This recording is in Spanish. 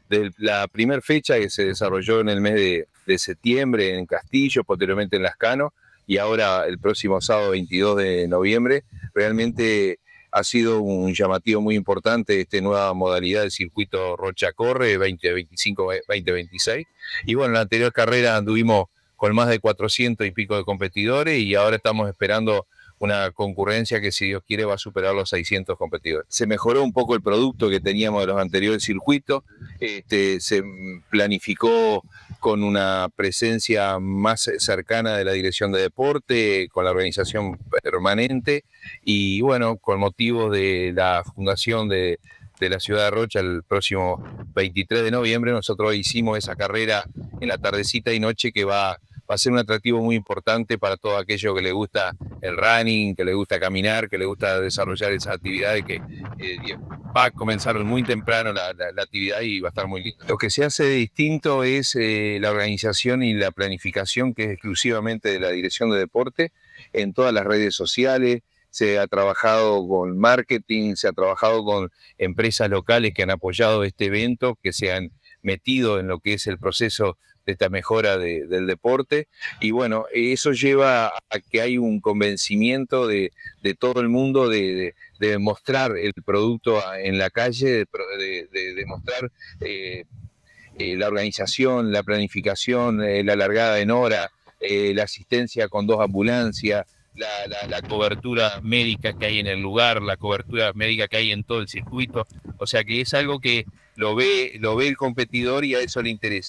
de la primera fecha que se desarrolló en el mes de septiembre en Castillo, posteriormente en Lascano, y ahora el próximo sábado 22 de noviembre, realmente ha sido un llamativo muy importante esta nueva modalidad del circuito Rocha Corre 2025-2026. Y bueno, en la anterior carrera anduvimos con más de 400 y pico de competidores y ahora estamos esperando una concurrencia que, si Dios quiere, va a superar los 600 competidores. Se mejoró un poco el producto que teníamos de los anteriores circuitos, se planificó con una presencia más cercana de la Dirección de Deporte, con la organización permanente y bueno, con motivo de la fundación de la ciudad de Rocha el próximo 23 de noviembre, nosotros hicimos esa carrera en la tardecita y noche que va a ser un atractivo muy importante para todo aquello que le gusta el running, que le gusta caminar, que le gusta desarrollar esas actividades que va a comenzar muy temprano la actividad y va a estar muy lindo. Lo que se hace de distinto es la organización y la planificación, que es exclusivamente de la Dirección de Deporte, en todas las redes sociales. Se ha trabajado con marketing, se ha trabajado con empresas locales que han apoyado este evento, que se han metido en lo que es el proceso de esta mejora del deporte. Y bueno, eso lleva a que hay un convencimiento de todo el mundo de mostrar el producto en la calle, de mostrar la organización, la planificación, la largada en hora, la asistencia con 2 ambulancias, la cobertura médica que hay en el lugar, la cobertura médica que hay en todo el circuito. O sea que es algo que lo ve el competidor y a eso le interesa.